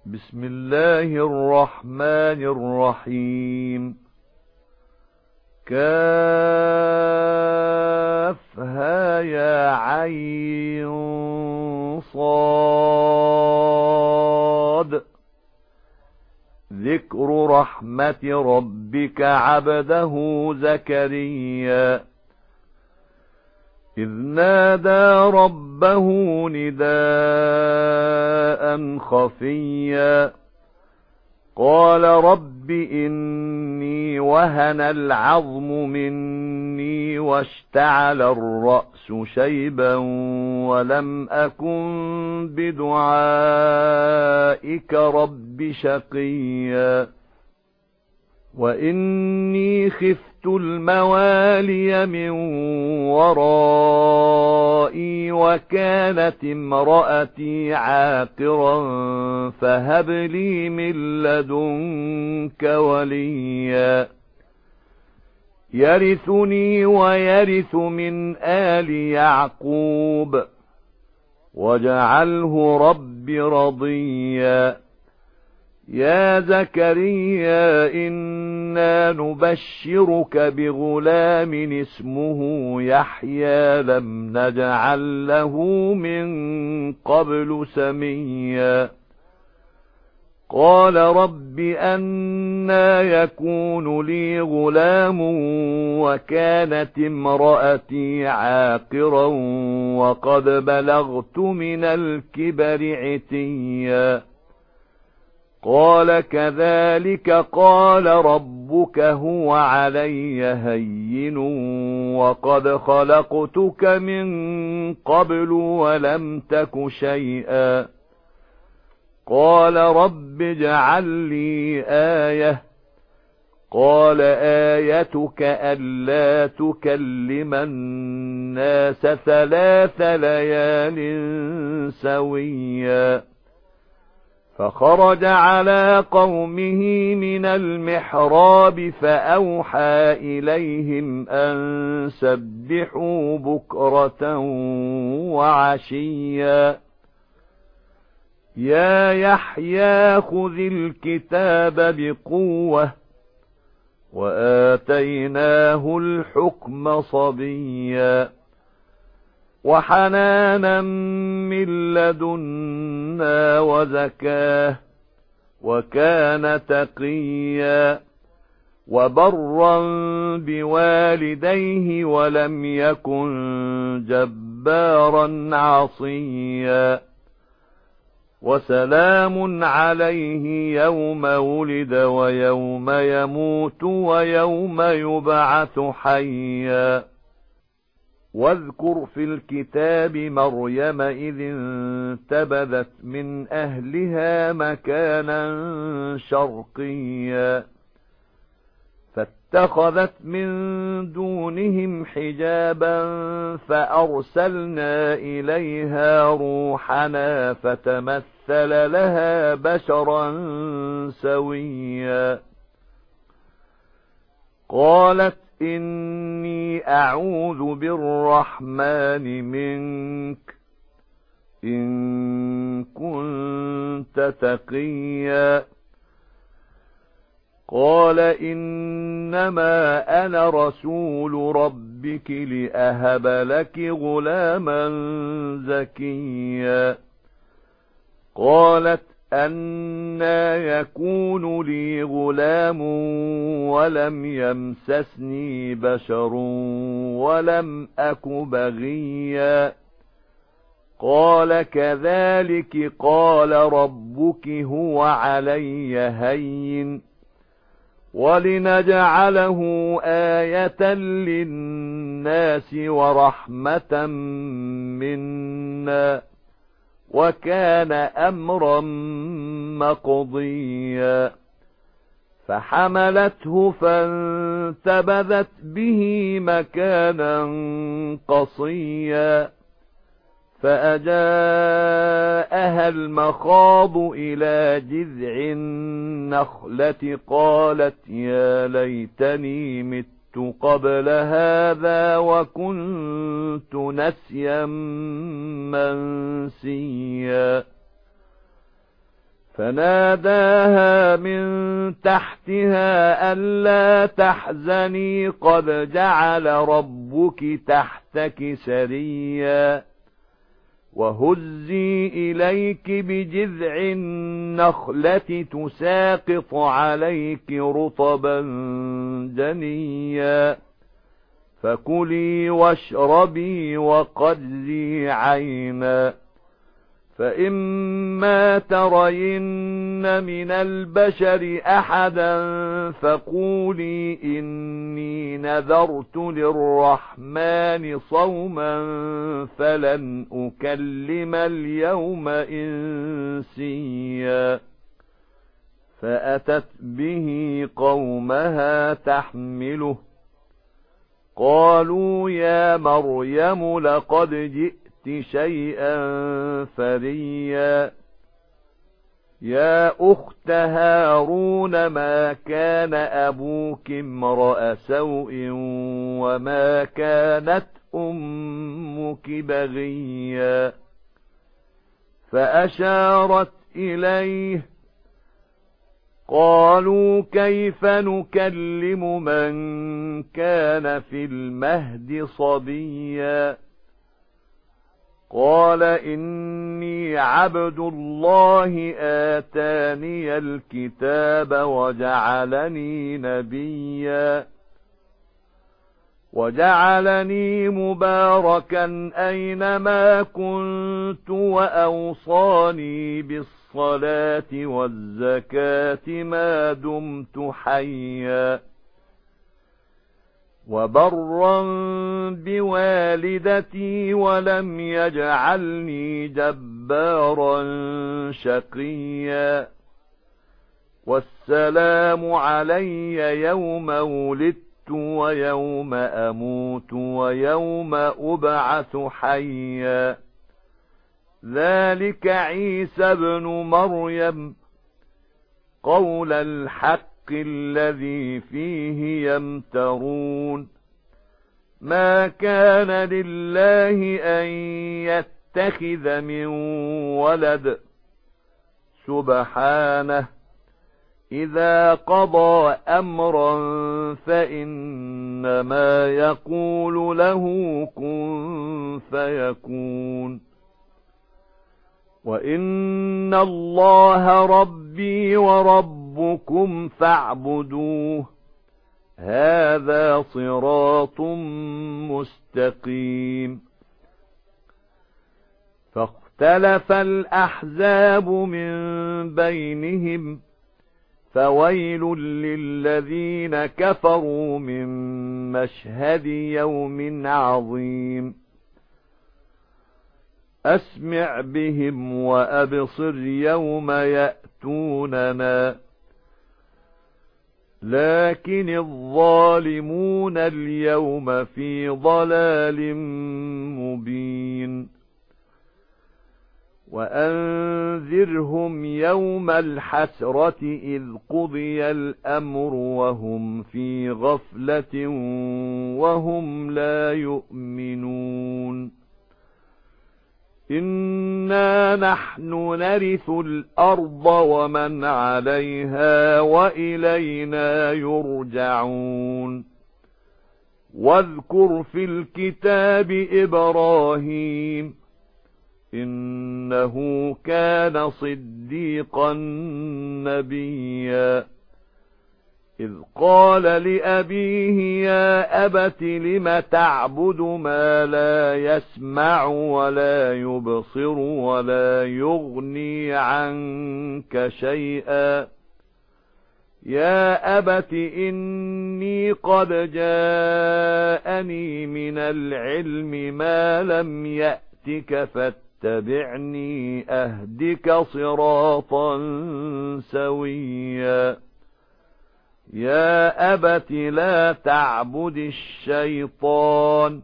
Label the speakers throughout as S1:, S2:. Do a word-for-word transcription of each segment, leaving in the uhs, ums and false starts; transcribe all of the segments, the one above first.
S1: بسم الله الرحمن الرحيم. كافها يا عين صاد. ذكر رحمة ربك عبده زكريا إذ نادى ربه نداء خفيا قال رب إني وهن العظم مني واشتعل الرأس شيبا ولم أكن بدعائك رب شقيا وإني خفت الموالي من ورائي وكانت امرأتي عاقرا فهب لي من لدنك وليا يرثني ويرث من آل يعقوب واجعله رب رضيا يا زكريا إنا نبشرك بغلام اسمه يحيى لم نجعل له من قبل سميا قال رب أنى يكون لي غلام وكانت امرأتي عاقرا وقد بلغت من الكبر عتيا قال كذلك قال ربك هو علي هين وقد خلقتك من قبل ولم تك شيئا قال رب اجعل لي آية قال آيتك ألا تكلم الناس ثلاث ليال سويا فخرج على قومه من المحراب فأوحى إليهم أن سبحوا بكرة وعشيا يا يحيى خذ الكتاب بقوة وآتيناه الحكم صبيا وحنانا من لدنا وزكاه وكان تقيا وبرا بوالديه ولم يكن جبارا عصيا وسلام عليه يوم ولد ويوم يموت ويوم يبعث حيا واذكر في الكتاب مريم إذ انتبذت من أهلها مكانا شرقيا فاتخذت من دونهم حجابا فأرسلنا إليها روحنا فتمثل لها بشرا سويا قالت إني أعوذ بالرحمن منك إن كنت تقيا قال إنما أنا رسول ربك لأهب لك غلاما زكيا قالت أنى يكون لي غلام ولم يمسسني بشر ولم أك بغيا قال كذلك قال ربك هو علي هين ولنجعله آية للناس ورحمة منا وكان أمرا مقضيا فحملته فانتبذت به مكانا قصيا فأجاءها المخاض إلى جذع النخلة قالت يا ليتني مت قبل هذا وكنت نسيا منسيا فناداها من تحتها ألا تحزني قد جعل ربك تحتك سريا وهزي إليك بجذع النخلة تساقط عليك رطبا جنيا فكلي واشربي وقري عينا فإما ترين من البشر أحدا فقولي إني نذرت للرحمن صوما فلن أكلم اليوم إنسيا فأتت به قومها تحمله قالوا يا مريم لقد جئت شيئا فريا يا أخت هارون ما كان أبوك امرأ سوء وما كانت أمك بغيا فأشارت إليه قالوا كيف نكلم من كان في المهد صبيا قال إني عبد الله آتاني الكتاب وجعلني نبيا وجعلني مباركا أينما كنت وأوصاني بالصلاة والزكاة ما دمت حيا وبرا بوالدتي ولم يجعلني جبارا شقيا والسلام علي يوم ولدت ويوم أموت ويوم أبعث حيا ذلك عيسى ابن مريم قول الحق الذي فيه يمترون ما كان لله أن يتخذ من ولد سبحانه إذا قضى أمرا فإنما يقول له كن فيكون وإن الله ربي وربكم فاعبدوه هذا صراط مستقيم فاختلف الأحزاب من بينهم فويل للذين كفروا من مشهد يوم عظيم أسمع بهم وأبصر يوم يأتوننا لكن الظالمون اليوم في ضلال مبين وأنذرهم يوم الحسرة إذ قضي الأمر وهم في غفلة وهم لا يؤمنون إنا نحن نرث الأرض ومن عليها وإلينا يرجعون واذكر في الكتاب إبراهيم إنه كان صديقا نبيا إذ قال لأبيه يا أبت لم تعبد ما لا يسمع ولا يبصر ولا يغني عنك شيئا يا أبت إني قد جاءني من العلم ما لم يأتك فاتبعني أهدك صراطا سويا يا أبت لا تعبد الشيطان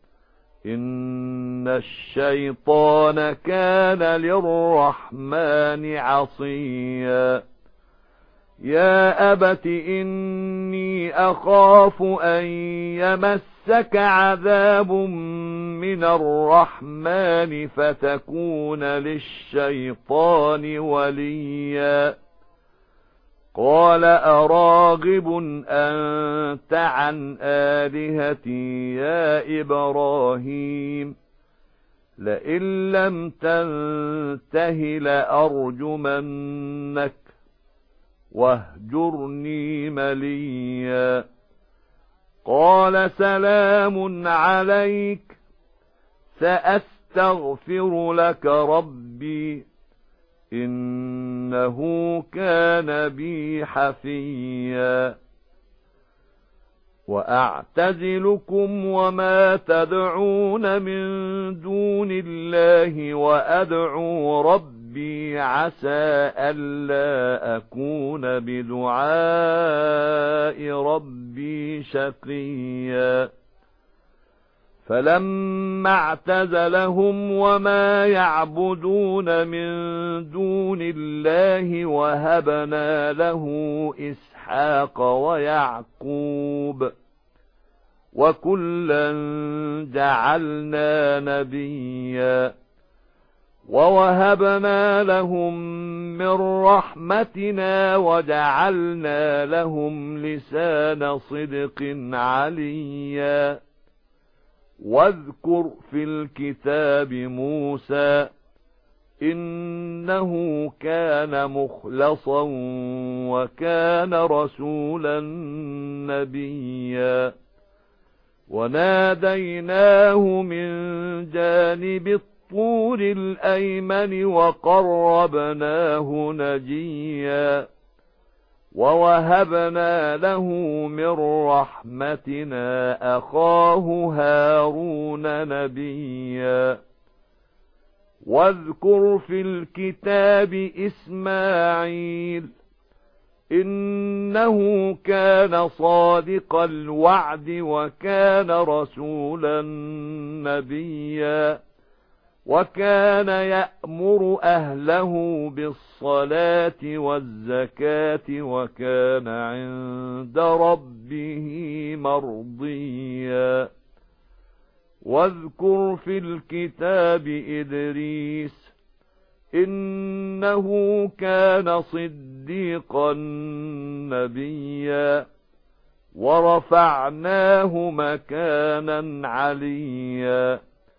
S1: إن الشيطان كان للرحمن عصيا يا أبت إني أخاف أن يمس يمسك عذاب من الرحمن فتكون للشيطان وليا قال أراغب أنت عن آلهتي يا إبراهيم لئن لم تنته لأرجمنك واهجرني مليا قال سلام عليك سأستغفر لك ربي إنه كان بي حفيا وأعتزلكم وما تدعون من دون الله وأدعو ربي عسى ألا أكون بدعاء ربي شقيا فلما اعتزلهم وما يعبدون من دون الله وهبنا له إسحاق ويعقوب وكلا جعلنا نبيا ووهبنا لهم من رحمتنا وجعلنا لهم لسان صدق عليا واذكر في الكتاب موسى إنه كان مخلصا وكان رسولا نبيا وناديناه من جانب الطور الأيمن وقربناه نجيا ووهبنا له من رحمتنا أخاه هارون نبيا واذكر في الكتاب إسماعيل إنه كان صادق الوعد وكان رسولا نبيا وكان يأمر أهله بالصلاة والزكاة وكان عند ربه مرضيا واذكر في الكتاب إدريس إنه كان صديقا نبيا ورفعناه مكانا عليا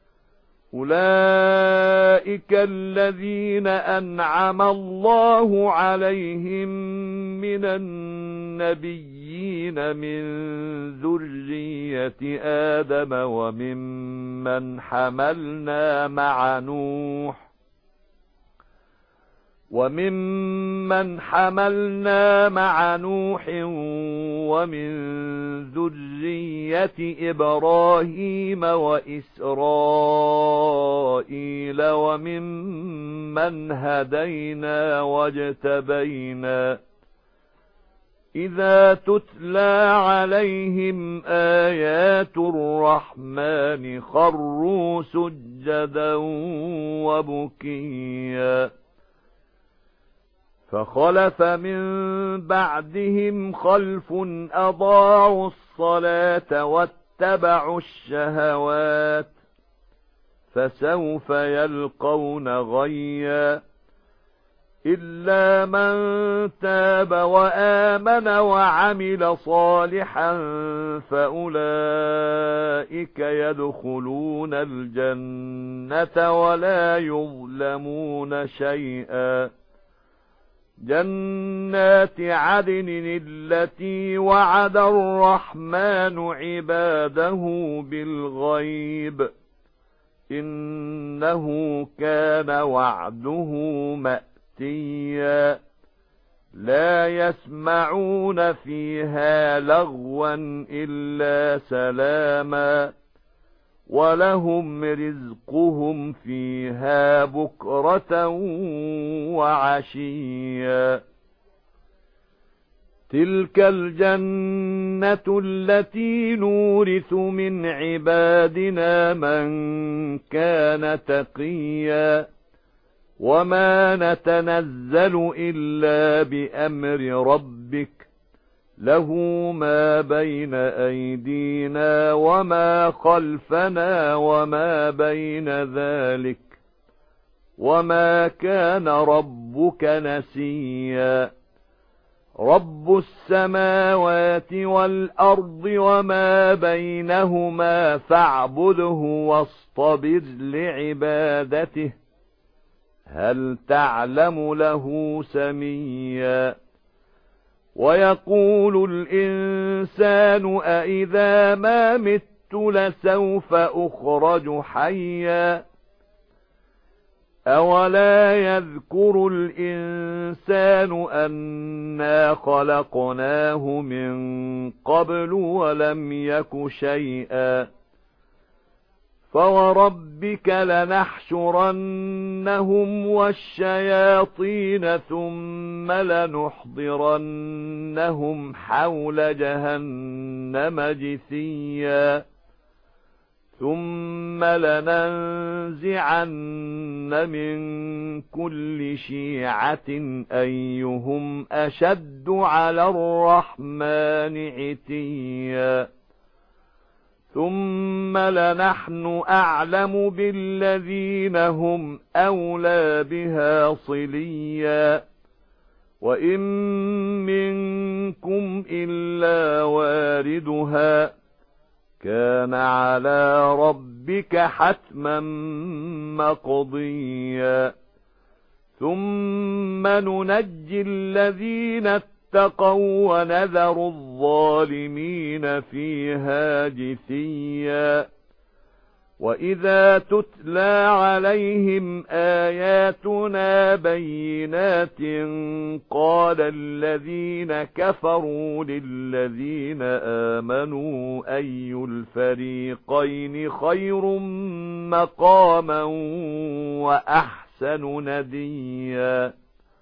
S1: أولئك الذين أنعم الله عليهم من النبيين من ذرية آدم وممن حملنا مع نوح وممن حملنا مع نوح ومن ذرية إبراهيم وإسرائيل وممن هدينا واجتبينا إذا تتلى عليهم آيات الرحمن خروا سجدا وبكيا فخلف من بعدهم خلف أضاعوا الصلاة واتبعوا الشهوات فسوف يلقون غيا إلا من تاب وآمن وعمل صالحا فأولئك يدخلون الجنة ولا يظلمون شيئا جنات عدن التي وعد الرحمن عباده بالغيب إنه كان وعده مأتيا لا يسمعون فيها لغوا إلا سلاما ولهم رزقهم فيها بكرة وعشيا تلك الجنة التي نورث من عبادنا من كان تقيا وما نتنزل إلا بأمر ربك له ما بين أيدينا وما خلفنا وما بين ذلك وما كان ربك نسيا رب السماوات والأرض وما بينهما فاعبده واصطبر لعبادته هل تعلم له سميا ويقول الإنسان أإذا ما مت لسوف أخرج حيا أولا يذكر الإنسان أنا خلقناه من قبل ولم يك شيئا فوربك لنحشرنهم والشياطين ثم لنحضرنهم حول جهنم جثيا ثم لننزعن من كل شيعة أيهم أشد على الرحمن عتيا ثم لنحن أعلم بالذين هم أولى بها صليا وإن منكم إلا واردها كان على ربك حتما مقضيا ثم ننجي الذين اتقوا ونذر الظالمين فيها جثيا وإذا تتلى عليهم آياتنا بينات قال الذين كفروا للذين آمنوا أي الفريقين خير مقاما وأحسن نديا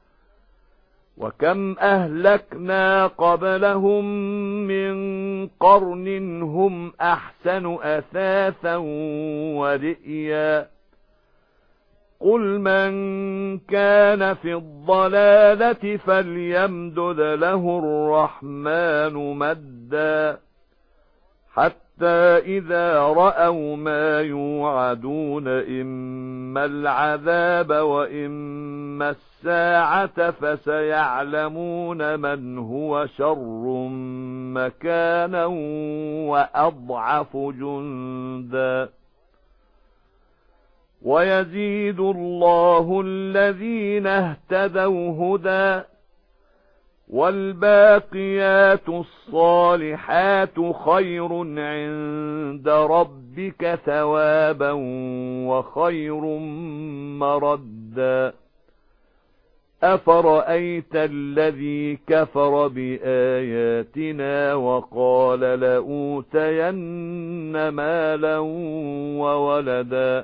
S1: وكم أهلكنا قبلهم من قرن هم أحسن أثاثا ورئيا قل من كان في الضلالة فليمدد له الرحمن مدا حتى إذا رأوا ما يوعدون إما العذاب وإما الساعة فسيعلمون من هو شر مكانا وأضعف جندا ويزيد الله الذين اهتدوا هدى والباقيات الصالحات خير عند ربك ثوابا وخير مردا أفرأيت الذي كفر بآياتنا وقال لأوتين مالا وولدا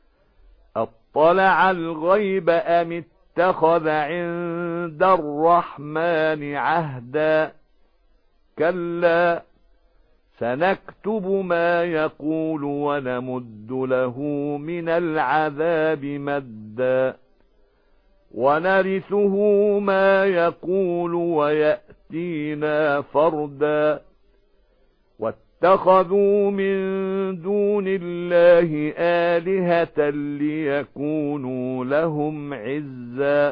S1: أطلع الغيب أم اتخذ عند الرحمن عهدا كلا سنكتب ما يقول ونمد له من العذاب مدا ونرثه ما يقول ويأتينا فردا واتخذوا من دون الله آلهة ليكونوا لهم عزا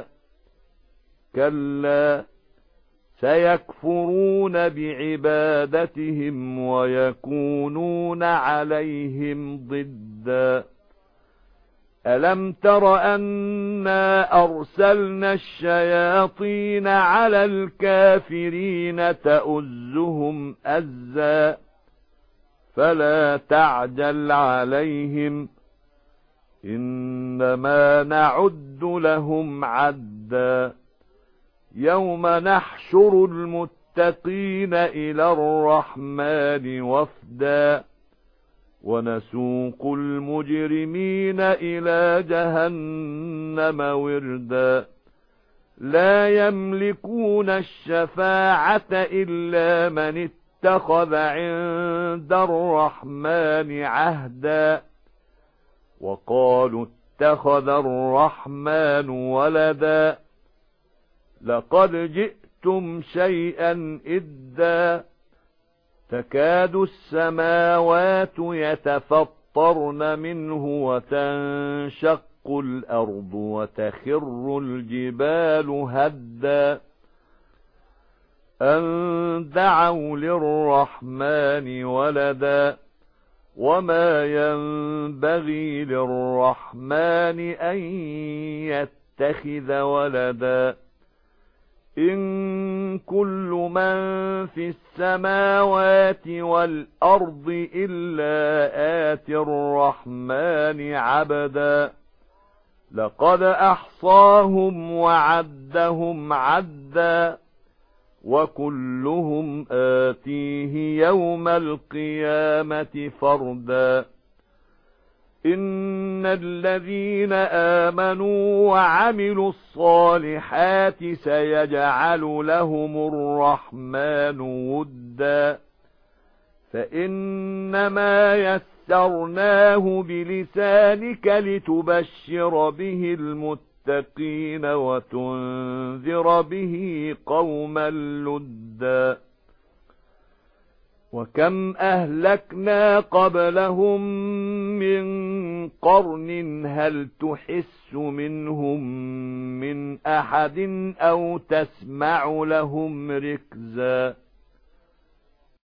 S1: كلا سيكفرون بعبادتهم ويكونون عليهم ضدا ألم تر أنا أرسلنا الشياطين على الكافرين تؤزهم أزا فلا تعجل عليهم إنما نعد لهم عدا يوم نحشر المتقين إلى الرحمن وفدا ونسوق المجرمين إلى جهنم وردا لا يملكون الشفاعة إلا من اتخذ عند الرحمن عهدا وقالوا اتخذ الرحمن ولدا لقد جئتم قلتم شيئا إدا تكاد السماوات يتفطرن منه وتنشق الأرض وتخر الجبال هدا أن دعوا للرحمن ولدا وما ينبغي للرحمن أن يتخذ ولدا إن كل من في السماوات والأرض إلا آتي الرحمن عبدا لقد أحصاهم وعدهم عدا وكلهم آتيه يوم القيامة فردا إن الذين آمنوا وعملوا الصالحات سيجعل لهم الرحمن ودا فإنما يسرناه بلسانك لتبشر به المتقين وتنذر به قوما لدا وكم أهلكنا قبلهم من قرن هل تحس منهم من أحد أو تسمع لهم ركزا